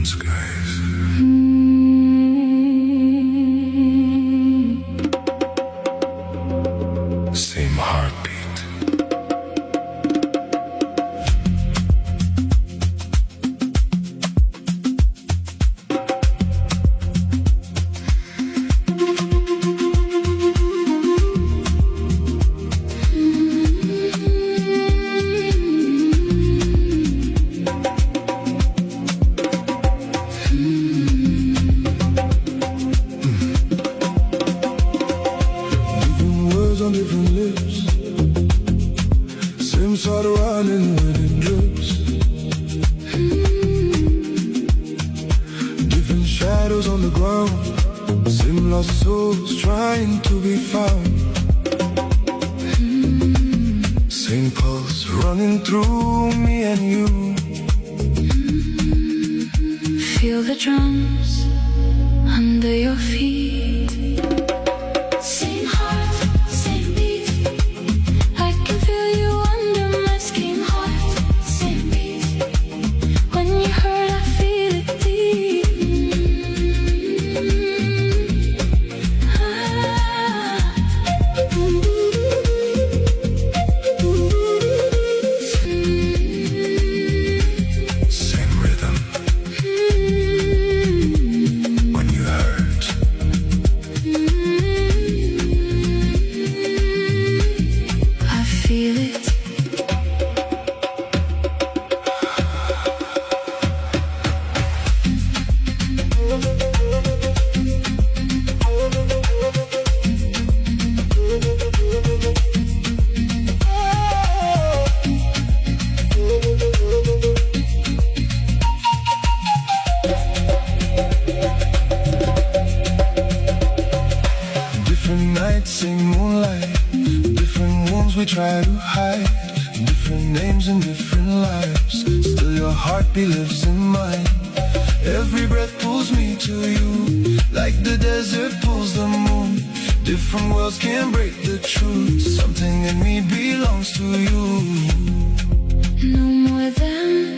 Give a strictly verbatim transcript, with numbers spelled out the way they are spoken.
different skies. Same heartbeat. On different lips, same sort of running when it drips. Different shadows on the ground, same lost souls trying to be found. Same pulse running through me and you. Feel the drums under your feet. Same moonlight, different wounds we try to hide, different names and different lives. Still your heartbeat lives in mine. Every breath pulls me to you, like the desert pulls the moon. Different worlds can't break the truth. Something in me belongs to you. No more than